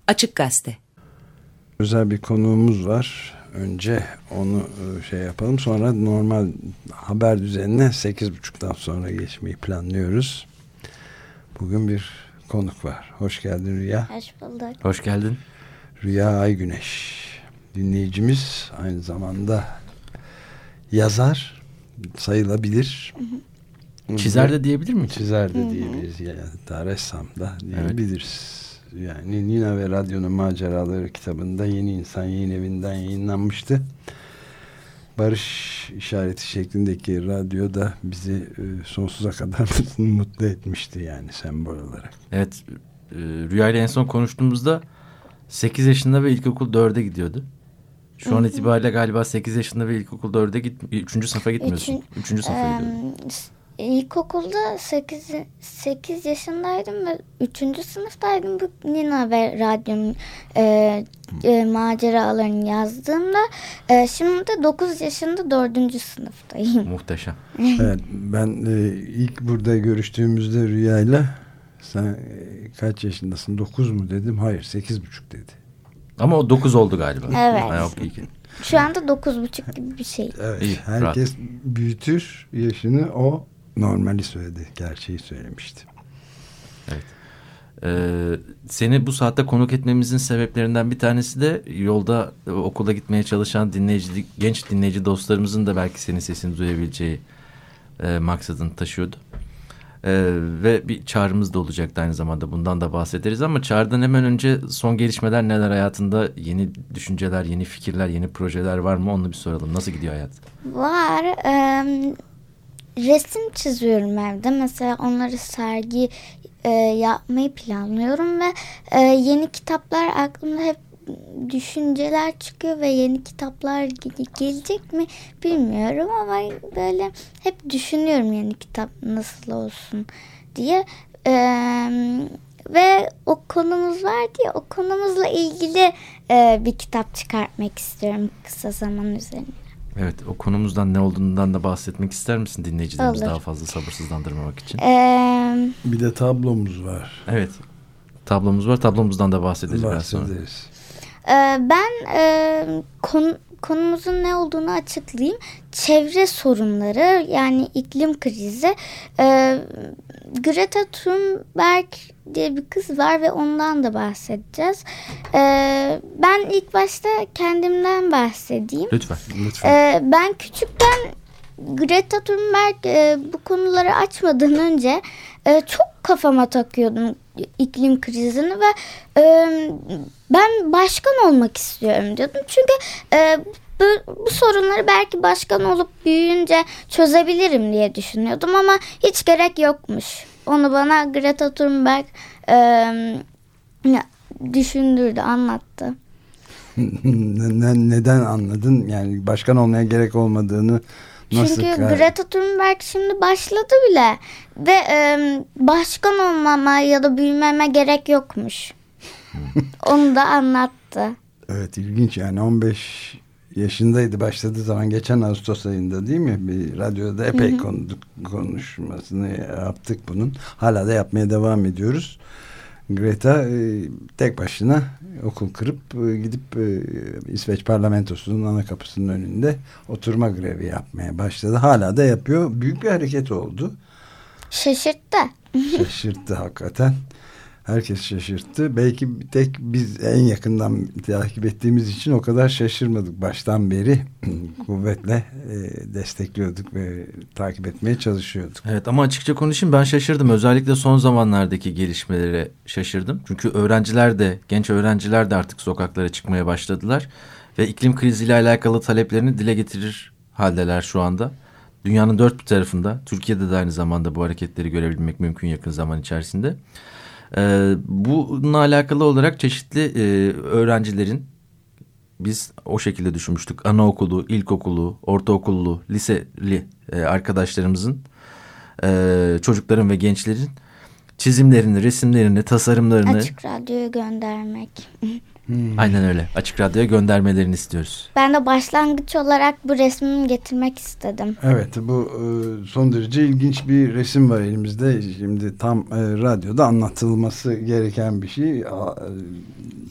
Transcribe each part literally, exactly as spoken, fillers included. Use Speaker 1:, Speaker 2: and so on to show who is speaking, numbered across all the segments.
Speaker 1: Açık Gazete.
Speaker 2: Özel bir konuğumuz var. Önce onu şey yapalım. Sonra normal haber düzenine sekiz buçuktan sonra geçmeyi planlıyoruz. Bugün bir konuk var. Hoş geldin Rüya.
Speaker 3: Hoş bulduk.
Speaker 4: Hoş geldin.
Speaker 2: Rüya Aygüneş. Dinleyicimiz, aynı zamanda yazar sayılabilir.
Speaker 4: Çizer de diyebilir miyiz?
Speaker 2: Çizer de diyebiliriz. Yani hatta ressam da diyebiliriz. Evet. Yani Nina ve Radyonun Maceraları kitabında Yeni İnsan Yayın Evi'nden yayınlanmıştı. Barış işareti şeklindeki radyo da bizi e, sonsuza kadar mutlu etmişti yani sembol olarak.
Speaker 4: Evet, e, Rüya ile en son konuştuğumuzda sekiz yaşında ve ilkokul dörde gidiyordu. Şu Hı-hı. an itibariyle galiba sekiz yaşında ve ilkokul dörde git, üçüncü sınıfa gitmiyorsun. Üçün, üçüncü sınıfa um, gidiyordun.
Speaker 3: İlkokulda sekiz, sekiz yaşındaydım ve üçüncü sınıftaydım. Bu Nina ve Radyonun e, e, maceralarını yazdığımda e, şimdi de dokuz yaşında dördüncü sınıftayım.
Speaker 4: Muhteşem.
Speaker 2: Evet, ben e, ilk burada görüştüğümüzde Rüya'yla sen e, kaç yaşındasın? dokuz mu dedim? Hayır, sekiz buçuk dedi.
Speaker 4: Ama o dokuz oldu galiba.
Speaker 3: Evet.
Speaker 4: Ha, yok, iyi.
Speaker 3: Şu anda dokuz buçuk gibi bir şey.
Speaker 2: Evet, iyi, herkes rahat büyütür yaşını, o normali söyledi. Gerçeği söylemişti.
Speaker 4: Evet. Ee, seni bu saatte konuk etmemizin sebeplerinden bir tanesi de yolda okula gitmeye çalışan dinleyici, genç dinleyici dostlarımızın da belki senin sesini duyabileceği e, maksadını taşıyordu. Ee, ve bir çağrımız da olacaktı aynı zamanda, bundan da bahsederiz ama çağrıdan hemen önce son gelişmeler neler, hayatında yeni düşünceler, yeni fikirler, yeni projeler var mı, onu bir soralım. Nasıl gidiyor hayat?
Speaker 3: Var. Eee Resim çiziyorum evde. Mesela onları sergi e, yapmayı planlıyorum ve e, yeni kitaplar aklımda, hep düşünceler çıkıyor ve yeni kitaplar gelecek mi bilmiyorum ama böyle hep düşünüyorum yeni kitap nasıl olsun diye. E, ve o konumuz var diye o konumuzla ilgili e, bir kitap çıkartmak istiyorum kısa zaman üzerine.
Speaker 4: Evet, o konumuzdan ne olduğundan da bahsetmek ister misin dinleyicilerimiz,
Speaker 3: olur,
Speaker 4: daha fazla sabırsızlandırmamak için?
Speaker 3: Ee,
Speaker 2: bir de tablomuz var.
Speaker 4: Evet, tablomuz var. Tablomuzdan da bahsederiz.
Speaker 2: Bahsederiz.
Speaker 3: Ee, ben e, konu, konumuzun ne olduğunu açıklayayım. Çevre sorunları, yani iklim krizi. Ee, Greta Thunberg diye bir kız var ve ondan da bahsedeceğiz. Ee, ben ilk başta kendimden bahsedeyim.
Speaker 4: Lütfen.
Speaker 2: Lütfen.
Speaker 3: Ee, ben küçükten Greta Thunberg e, bu konuları açmadan önce e, çok kafama takıyordum iklim krizini ve e, ben başkan olmak istiyorum diyordum. Çünkü e, bu, bu sorunları belki başkan olup büyüyünce çözebilirim diye düşünüyordum ama hiç gerek yokmuş. Onu bana Greta Thunberg e, düşündürdü, anlattı.
Speaker 2: Neden anladın? Yani başkan olmaya gerek olmadığını nasıl?
Speaker 3: Çünkü
Speaker 2: kar-
Speaker 3: Greta Thunberg şimdi başladı bile ve e, başkan olmama ya da büyümeme gerek yokmuş. Onu da anlattı.
Speaker 2: Evet, ilginç yani. On beş yaşındaydı başladığı zaman, geçen Ağustos ayında değil mi? Bir radyoda epey konuştuk, konuşmasını yaptık bunun. Hala da yapmaya devam ediyoruz. Greta e, tek başına okul kırıp e, gidip e, İsveç parlamentosunun ana kapısının önünde oturma grevi yapmaya başladı. Hala da yapıyor. Büyük bir hareket oldu.
Speaker 3: Şaşırttı.
Speaker 2: Şaşırttı hakikaten. Herkes şaşırttı. Belki bir tek biz en yakından takip ettiğimiz için o kadar şaşırmadık. Baştan beri kuvvetle e, destekliyorduk ve takip etmeye çalışıyorduk.
Speaker 4: Evet, ama açıkça konuşayım, ben şaşırdım. Özellikle son zamanlardaki gelişmelere şaşırdım. Çünkü öğrenciler de, genç öğrenciler de artık sokaklara çıkmaya başladılar. Ve iklim kriziyle alakalı taleplerini dile getirir haldeler şu anda. Dünyanın dört bir tarafında, Türkiye'de de aynı zamanda bu hareketleri görebilmek mümkün yakın zaman içerisinde. Ee, bununla alakalı olarak çeşitli e, öğrencilerin, biz o şekilde düşünmüştük, anaokulu, ilkokulu, ortaokulu, liseli e, arkadaşlarımızın, e, çocukların ve gençlerin çizimlerini, resimlerini, tasarımlarını
Speaker 3: Açık Radyo'ya göndermek.
Speaker 4: Hmm. Aynen öyle. Açık Radyo'ya göndermelerini istiyoruz.
Speaker 3: Ben de başlangıç olarak bu resmimi getirmek istedim.
Speaker 2: Evet, bu son derece ilginç bir resim var elimizde. Şimdi tam radyoda anlatılması gereken bir şey.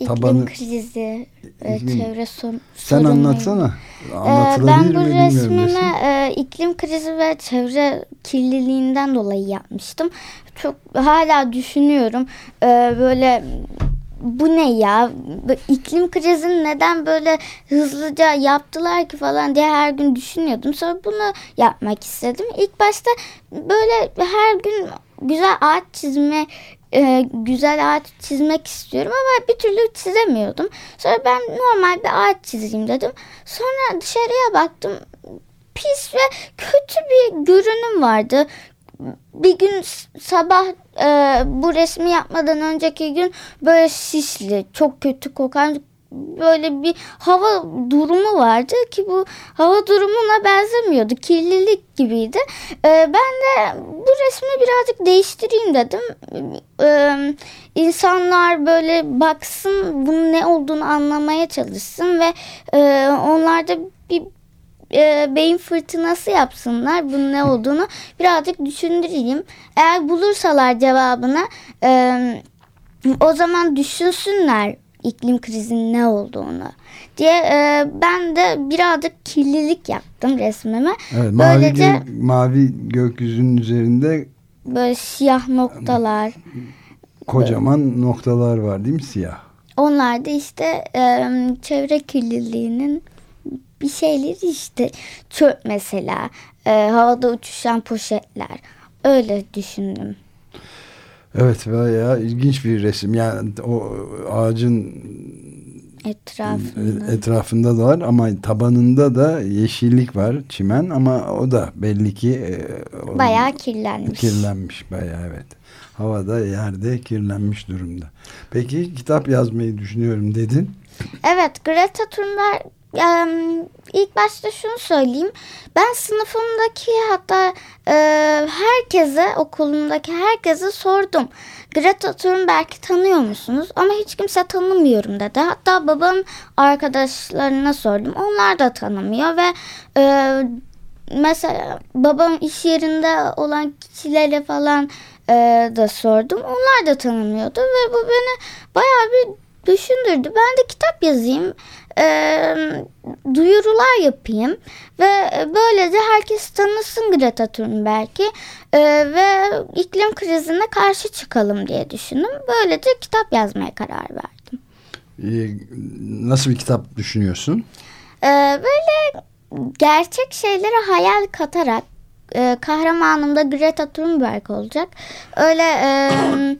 Speaker 3: İklim
Speaker 2: tabanı...
Speaker 3: krizi,
Speaker 2: İklim...
Speaker 3: çevre son,
Speaker 2: Sen
Speaker 3: sorunu.
Speaker 2: anlatsana.
Speaker 3: Ee, ben bu resmimi
Speaker 2: resim.
Speaker 3: e, iklim krizi ve çevre kirliliğinden dolayı yapmıştım. Çok hala düşünüyorum. Ee, böyle bu ne ya? İklim krizini neden böyle hızlıca yaptılar ki falan diye her gün düşünüyordum. Sonra bunu yapmak istedim. İlk başta böyle her gün güzel ağaç çizme, e, güzel ağaç çizmek istiyorum ama bir türlü çizemiyordum. Sonra ben normal bir ağaç çizeyim dedim. Sonra dışarıya baktım. Pis ve kötü bir görünüm vardı. Bir gün sabah e, bu resmi yapmadan önceki gün böyle sisli, çok kötü kokan böyle bir hava durumu vardı ki bu hava durumuna benzemiyordu. Kirlilik gibiydi. E, ben de bu resmi birazcık değiştireyim dedim. E, insanlar böyle baksın, bunun ne olduğunu anlamaya çalışsın ve e, onlar da bir E, beyin fırtınası yapsınlar, bunun ne olduğunu birazcık düşündüreyim. Eğer bulursalar cevabını e, o zaman düşünsünler iklim krizinin ne olduğunu diye e, ben de birazcık kirlilik yaptım resmime.
Speaker 2: Evet, mavi,
Speaker 3: Böylece,
Speaker 2: gö- mavi gökyüzünün üzerinde
Speaker 3: böyle siyah noktalar,
Speaker 2: kocaman böyle noktalar var değil mi, siyah?
Speaker 3: Onlar da işte e, çevre kirliliğinin bir şeyleri işte, çöp mesela, e, havada uçuşan poşetler, öyle düşündüm.
Speaker 2: Evet, bayağı ilginç bir resim. Yani o ağacın
Speaker 3: etrafında,
Speaker 2: etrafında da var ama tabanında da yeşillik var, çimen, ama o da belli ki e,
Speaker 3: bayağı kirlenmiş.
Speaker 2: Kirlenmiş bayağı, evet. Havada, yerde kirlenmiş durumda. Peki kitap yazmayı düşünüyorum dedin.
Speaker 3: Evet, Greta Thunberg. Ee, ilk başta şunu söyleyeyim. Ben sınıfımdaki, hatta e, herkese, okulumdaki herkese sordum. Greta Thunberg'i tanıyor musunuz? Ama hiç kimse tanımıyorum dedi. Hatta babamın arkadaşlarına sordum. Onlar da tanımıyor ve e, mesela babam iş yerinde olan kişilere falan e, da sordum. Onlar da tanımıyordu ve bu beni bayağı bir düşündürdü. Ben de kitap yazayım, e, duyurular yapayım ve böylece herkes tanısın Greta Thunberg'i e, ve iklim krizine karşı çıkalım diye düşündüm. Böylece kitap yazmaya karar verdim.
Speaker 2: Ee, nasıl bir kitap düşünüyorsun?
Speaker 3: E, böyle gerçek şeylere hayal katarak, e, kahramanım da Greta Thunberg olacak. Öyle e,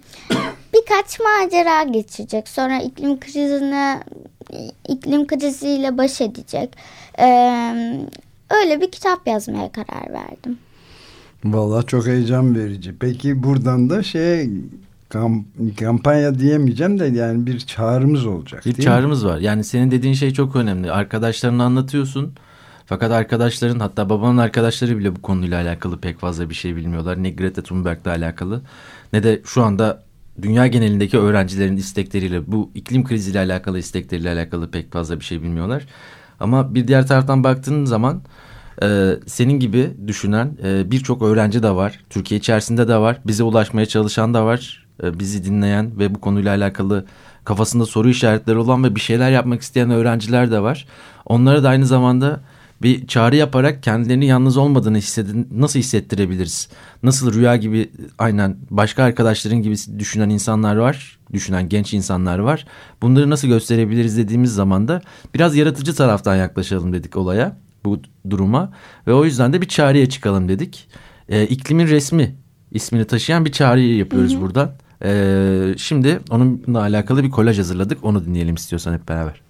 Speaker 3: birkaç macera geçecek. Sonra iklim krizine, iklim kriziyle baş edecek. Ee, öyle bir kitap yazmaya karar verdim.
Speaker 2: Vallahi çok heyecan verici. Peki buradan da şey, kamp, kampanya diyemeyeceğim de yani bir çağrımız olacak.
Speaker 4: Bir çağrımız mi? var. Yani senin dediğin şey çok önemli. Arkadaşlarına anlatıyorsun. Fakat arkadaşların, hatta babanın arkadaşları bile bu konuyla alakalı pek fazla bir şey bilmiyorlar. Ne Greta Thunberg'le alakalı ne de şu anda dünya genelindeki öğrencilerin istekleriyle, bu iklim kriziyle alakalı istekleriyle alakalı pek fazla bir şey bilmiyorlar. Ama bir diğer taraftan baktığın zaman e, senin gibi düşünen e, birçok öğrenci de var. Türkiye içerisinde de var. Bize ulaşmaya çalışan da var. E, bizi dinleyen ve bu konuyla alakalı kafasında soru işaretleri olan ve bir şeyler yapmak isteyen öğrenciler de var. Onlara da aynı zamanda bir çağrı yaparak kendilerini yalnız olmadığını hissedin, nasıl hissettirebiliriz? Nasıl rüya gibi, aynen başka arkadaşların gibi düşünen insanlar var, düşünen genç insanlar var. Bunları nasıl gösterebiliriz dediğimiz zaman da biraz yaratıcı taraftan yaklaşalım dedik olaya, bu duruma. Ve o yüzden de bir çağrıya çıkalım dedik. Ee, İklimin Resmi ismini taşıyan bir çağrıyı yapıyoruz, hı hı, buradan. Ee, şimdi onunla alakalı bir kolaj hazırladık. Onu dinleyelim istiyorsan hep beraber.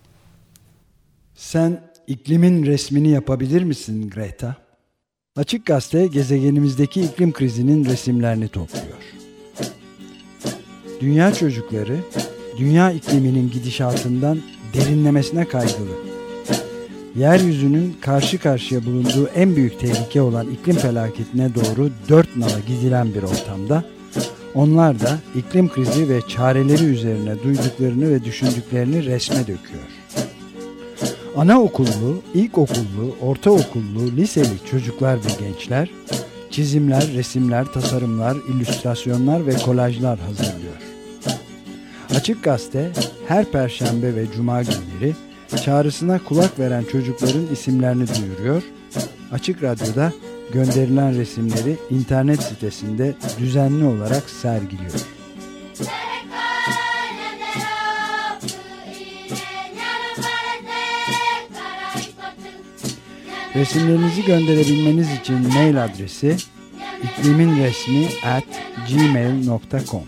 Speaker 2: Sen İklimin resmini yapabilir misin Greta? Açık Gazete gezegenimizdeki iklim krizinin resimlerini topluyor. Dünya çocukları, dünya ikliminin gidişatından derinlemesine kaygılı. Yeryüzünün karşı karşıya bulunduğu en büyük tehlike olan iklim felaketine doğru dört nala gidilen bir ortamda, onlar da iklim krizi ve çareleri üzerine duyduklarını ve düşündüklerini resme döküyor. Anaokullu, ilkokullu, ortaokullu, liseli çocuklar ve gençler çizimler, resimler, tasarımlar, illüstrasyonlar ve kolajlar hazırlıyor. Açık Gazete her Perşembe ve Cuma günleri çağrısına kulak veren çocukların isimlerini duyuruyor. Açık Radyo'da gönderilen resimleri internet sitesinde düzenli olarak sergiliyor. Resimlerinizi gönderebilmeniz için mail adresi ikliminresmi at gmail nokta com.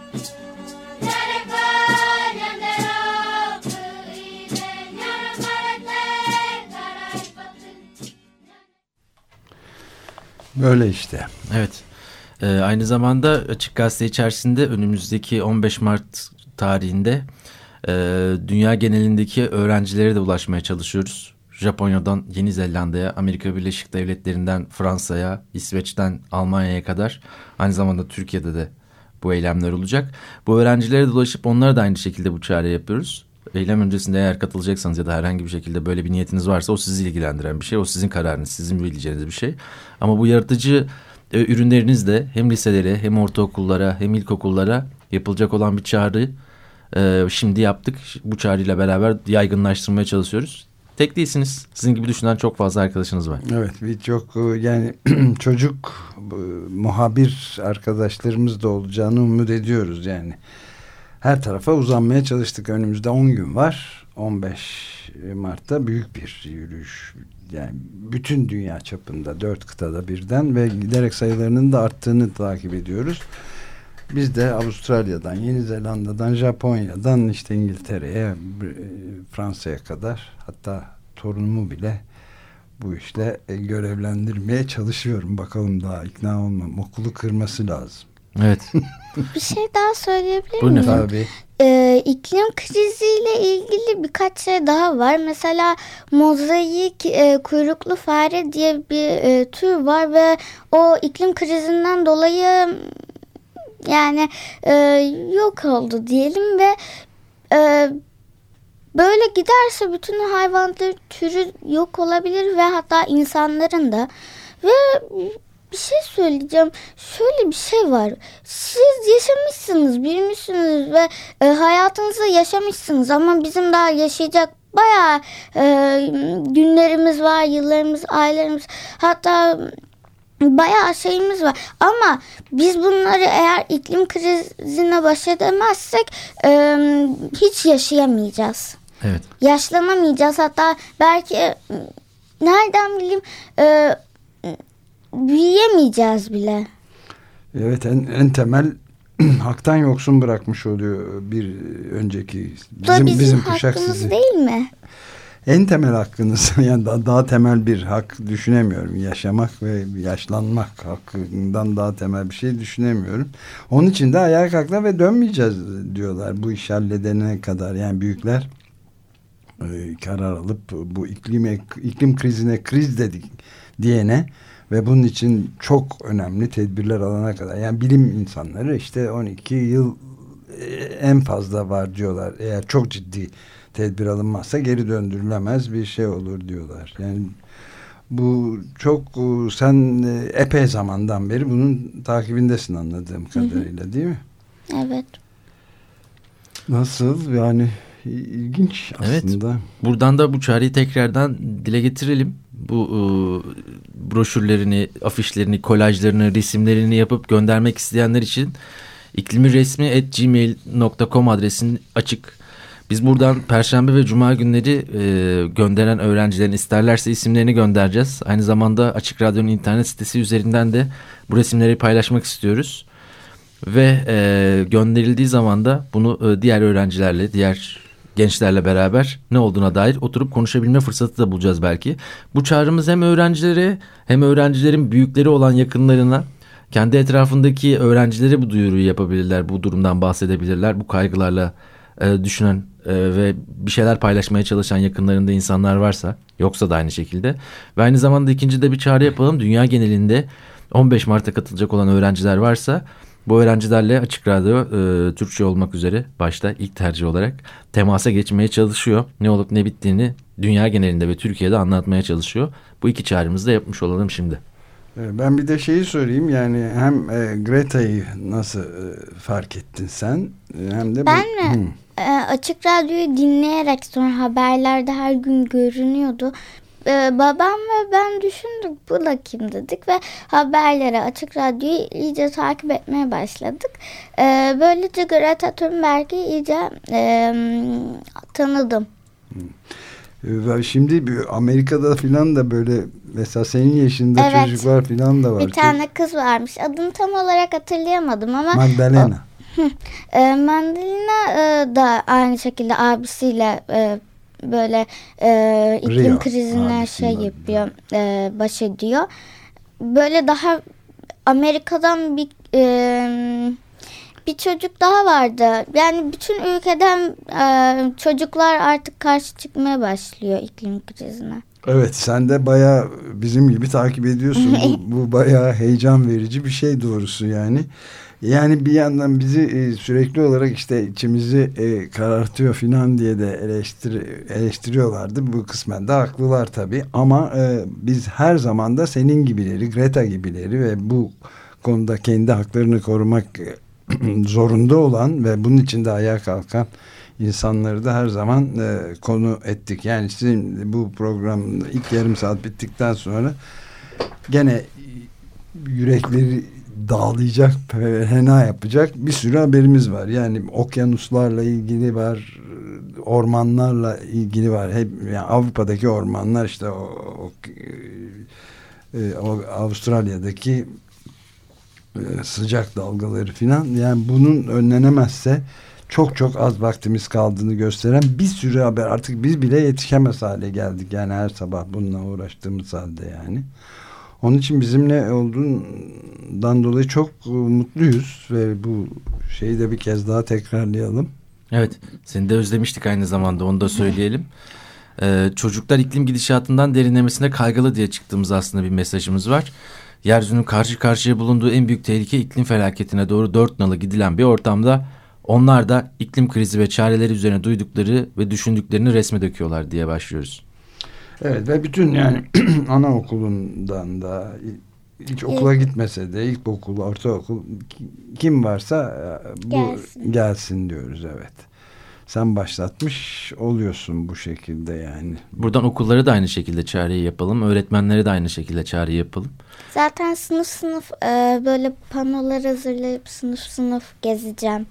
Speaker 2: Böyle işte.
Speaker 4: Evet. Ee, aynı zamanda Açık Gazete içerisinde önümüzdeki on beş Mart tarihinde e, dünya genelindeki öğrencilere de ulaşmaya çalışıyoruz. Japonya'dan Yeni Zelanda'ya, Amerika Birleşik Devletleri'nden Fransa'ya, İsveç'ten Almanya'ya kadar, aynı zamanda Türkiye'de de bu eylemler olacak. Bu öğrencilere de ulaşıp onlara da aynı şekilde bu çağrı yapıyoruz. Eylem öncesinde eğer katılacaksanız ya da herhangi bir şekilde böyle bir niyetiniz varsa o sizi ilgilendiren bir şey. O sizin kararınız, sizin bileceğiniz bir şey. Ama bu yaratıcı e, ürünleriniz de hem liselere hem ortaokullara hem ilkokullara yapılacak olan bir çağrı e, şimdi yaptık. Bu çağrıyla beraber yaygınlaştırmaya çalışıyoruz. Tek değilsiniz. Sizin gibi düşünen çok fazla arkadaşınız var.
Speaker 2: Evet, birçok yani çocuk muhabir arkadaşlarımız da olacağını umut ediyoruz yani. Her tarafa uzanmaya çalıştık. Önümüzde on gün var. on beş Mart'ta büyük bir yürüyüş. Yani bütün dünya çapında, dört kıtada birden ve giderek sayılarının da arttığını takip ediyoruz. Biz de Avustralya'dan, Yeni Zelanda'dan, Japonya'dan işte İngiltere'ye, Fransa'ya kadar, hatta torunumu bile bu işle görevlendirmeye çalışıyorum. Bakalım, daha ikna olmam. Okulu kırması lazım.
Speaker 4: Evet.
Speaker 3: Bir şey daha söyleyebilir
Speaker 4: Buyurun
Speaker 3: miyim?
Speaker 2: Tabii.
Speaker 3: Ee, iklim kriziyle ilgili birkaç şey daha var. Mesela mozaik e, kuyruklu fare diye bir e, tür var ve o iklim krizinden dolayı yani e, yok oldu diyelim ve e, böyle giderse bütün hayvanların türü yok olabilir ve hatta insanların da. Ve bir şey söyleyeceğim. Şöyle bir şey var. Siz yaşamışsınız, büyümüşsünüz ve e, hayatınızı yaşamışsınız ama bizim daha yaşayacak bayağı e, günlerimiz var, yıllarımız, aylarımız, hatta bayağı şeyimiz var. Ama biz bunları eğer iklim krizine baş edemezsek e, hiç yaşayamayacağız.
Speaker 4: Evet.
Speaker 3: Yaşlanamayacağız. Hatta belki e, nereden bileyim e, büyüyemeyeceğiz bile.
Speaker 2: Evet, en, en temel haktan yoksun bırakmış oluyor bir önceki
Speaker 3: bizim, bizim, bizim
Speaker 2: kuşak
Speaker 3: hakkımız
Speaker 2: sizi.
Speaker 3: Değil mi?
Speaker 2: En temel hakkınız yani daha, daha temel bir hak düşünemiyorum. Yaşamak ve yaşlanmak hakkından daha temel bir şey düşünemiyorum. Onun için de ayağa kalkla ve dönmeyeceğiz diyorlar bu iş halledene kadar. Yani büyükler e, karar alıp bu iklime, iklim krizine kriz dedik diyene ve bunun için çok önemli tedbirler alana kadar. Yani bilim insanları işte on iki yıl en fazla var diyorlar. Eğer çok ciddi tedbir alınmazsa geri döndürülemez bir şey olur diyorlar. Yani bu çok, sen epey zamandan beri bunun takibindesin anladığım kadarıyla, hı hı, değil mi?
Speaker 3: Evet.
Speaker 2: Nasıl yani, ilginç aslında.
Speaker 4: Evet. Buradan da bu çağrıyı tekrardan dile getirelim. Bu e, broşürlerini, afişlerini, kolajlarını, resimlerini yapıp göndermek isteyenler için ikliminresmi at gmail nokta com adresinin açık. Biz buradan Perşembe ve Cuma günleri e, gönderen öğrencilerin isterlerse isimlerini göndereceğiz. Aynı zamanda Açık Radyo'nun internet sitesi üzerinden de bu resimleri paylaşmak istiyoruz. Ve e, gönderildiği zaman da bunu e, diğer öğrencilerle, diğer gençlerle beraber ne olduğuna dair oturup konuşabilme fırsatı da bulacağız belki. Bu çağrımız hem öğrencilere hem öğrencilerin büyükleri olan yakınlarına, kendi etrafındaki öğrencilere bu duyuruyu yapabilirler, bu durumdan bahsedebilirler. Bu kaygılarla e, düşünen e, ve bir şeyler paylaşmaya çalışan yakınlarında insanlar varsa, yoksa da aynı şekilde. Ve aynı zamanda ikinci de bir çağrı yapalım. Dünya genelinde on beş Mart'a katılacak olan öğrenciler varsa bu öğrencilerle Açık Radyo e, Türkçe olmak üzere başta ilk tercih olarak temasa geçmeye çalışıyor. Ne olup ne bittiğini dünya genelinde ve Türkiye'de anlatmaya çalışıyor. Bu iki çağrımızı da yapmış olalım şimdi.
Speaker 2: Ben bir de şeyi sorayım, yani hem e, Greta'yı nasıl e, fark ettin sen, hem de
Speaker 3: ben
Speaker 2: bu,
Speaker 3: mi e, Açık Radyo'yu dinleyerek, sonra haberlerde her gün görünüyordu. E, babam ve ben düşündük, bu da kim dedik ve haberleri, Açık Radyo'yu iyice takip etmeye başladık. E, böylece Greta Thunberg'i iyice e, tanıdım.
Speaker 2: Ve şimdi Amerika'da filan da böyle mesela senin yaşında
Speaker 3: evet,
Speaker 2: çocuklar filan da var.
Speaker 3: Bir tane kız varmış. Adını tam olarak hatırlayamadım ama.
Speaker 2: Magdalena.
Speaker 3: O, e, Magdalena e, da aynı şekilde abisiyle e, böyle e, iklim
Speaker 2: Rio,
Speaker 3: krizine şey yapıyor, e, baş ediyor. Böyle daha Amerika'dan bir e, bir çocuk daha vardı. Yani bütün ülkeden e, çocuklar artık karşı çıkmaya başlıyor iklim krizine.
Speaker 2: Evet, sen de bayağı bizim gibi takip ediyorsun. bu, bu bayağı heyecan verici bir şey doğrusu yani. Yani bir yandan bizi e, sürekli olarak işte içimizi e, karartıyor filan diye de eleştir, eleştiriyorlardı. Bu kısmen de haklılar tabii. Ama e, biz her zaman da senin gibileri, Greta gibileri ve bu konuda kendi haklarını korumak zorunda olan ve bunun için de ayağa kalkan insanları da her zaman e, konu ettik. Yani sizin bu program ilk yarım saat bittikten sonra gene yürekleri dağlayacak, fena yapacak bir sürü haberimiz var. Yani okyanuslarla ilgili var, ormanlarla ilgili var. Hep yani Avrupa'daki ormanlar, işte o, o, o Avustralya'daki sıcak dalgaları filan, yani bunun önlenemezse çok çok az vaktimiz kaldığını gösteren bir sürü haber. Artık biz bile yetişemez hale geldik yani, her sabah bununla uğraştığımız halde yani. Onun için bizimle olduğundan dolayı çok mutluyuz ve bu şeyi de bir kez daha tekrarlayalım.
Speaker 4: Evet, seni de özlemiştik aynı zamanda, onu da söyleyelim. Ee, çocuklar iklim gidişatından derinlemesine kaygılı diye çıktığımız aslında bir mesajımız var. Yeryüzünün karşı karşıya bulunduğu en büyük tehlike iklim felaketine doğru dört nala gidilen bir ortamda onlar da iklim krizi ve çareleri üzerine duydukları ve düşündüklerini resme döküyorlar diye başlıyoruz.
Speaker 2: Evet ve bütün yani anaokulundan da hiç okula gitmese de ilkokul, ortaokul kim varsa bu gelsin, gelsin diyoruz. Evet. Sen başlatmış oluyorsun bu şekilde yani.
Speaker 4: Buradan okulları da aynı şekilde çağrıyı yapalım. Öğretmenlere de aynı şekilde çağrı yapalım.
Speaker 3: Zaten sınıf sınıf e, böyle panolar hazırlayıp sınıf sınıf gezeceğim.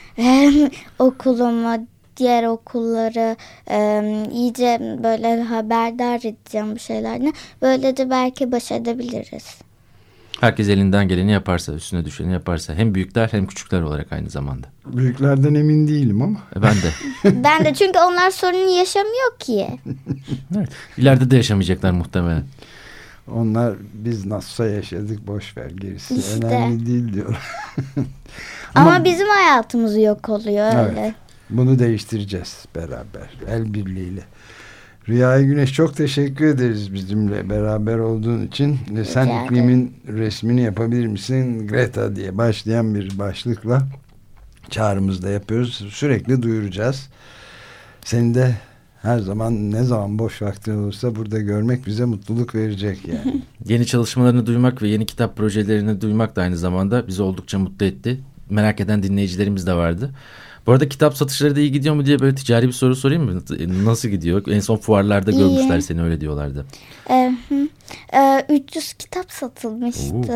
Speaker 3: Okulumu, diğer okulları e, iyice böyle haberdar edeceğim bu şeylerden. Böylece belki baş edebiliriz.
Speaker 4: Herkes elinden geleni yaparsa, üstüne düşeni yaparsa, hem büyükler hem küçükler olarak aynı zamanda.
Speaker 2: Büyüklerden emin değilim ama.
Speaker 4: E ben de.
Speaker 3: Ben de, çünkü onlar sorunu yaşamıyor ki.
Speaker 4: Evet. İleride de yaşamayacaklar muhtemelen.
Speaker 2: Onlar biz nasılsa yaşadık, boş ver gerisi
Speaker 3: İşte.
Speaker 2: önemli değil diyor.
Speaker 3: Ama, Ama bizim hayatımız yok oluyor öyle.
Speaker 2: Evet, bunu değiştireceğiz beraber, el birliğiyle. Rüya Güneş, çok teşekkür ederiz bizimle beraber olduğun için. Rica Sen ederim. İklimin resmini yapabilir misin? Greta diye başlayan bir başlıkla çağrımızda yapıyoruz. Sürekli duyuracağız. Seni de her zaman, ne zaman boş vaktin olursa burada görmek bize mutluluk verecek yani.
Speaker 4: Yeni çalışmalarını duymak ve yeni kitap projelerini duymak da aynı zamanda bizi oldukça mutlu etti. Merak eden dinleyicilerimiz de vardı. Bu arada kitap satışları da iyi gidiyor mu diye böyle ticari bir soru sorayım mı? Nasıl gidiyor? En son fuarlarda iyi. Görmüşler seni, öyle diyorlardı.
Speaker 3: Ee, e, üç yüz kitap satılmıştı.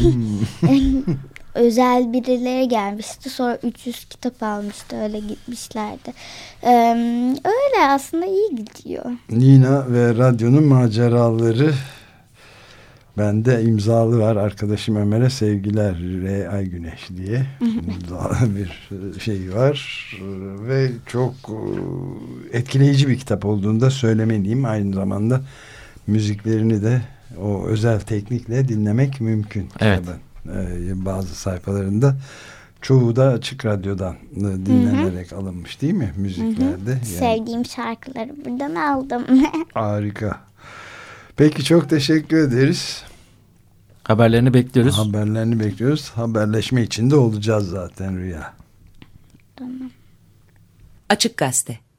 Speaker 3: Özel birileri gelmişti. Sonra üç yüz kitap almıştı. Öyle gitmişlerdi. Ee, öyle aslında iyi gidiyor.
Speaker 2: Nina ve radyonun maceraları. Bende imzalı var. Arkadaşım Ömer'e sevgiler. R. Aygüneş diye imzalı bir şey var. Ve çok etkileyici bir kitap olduğunu da söylemeliyim. Aynı zamanda müziklerini de o özel teknikle dinlemek mümkün.
Speaker 4: Evet.
Speaker 2: Ee, bazı sayfalarında. Çoğu da Açık Radyo'dan dinlenerek hı hı. alınmış değil mi? Müziklerde. Hı hı. Yani.
Speaker 3: Sevdiğim şarkıları buradan aldım.
Speaker 2: Harika. Peki, çok teşekkür ederiz.
Speaker 4: Haberlerini bekliyoruz.
Speaker 2: Haberlerini bekliyoruz. Haberleşme içinde olacağız zaten Rüya.
Speaker 3: Tamam.
Speaker 1: Açık Gazete.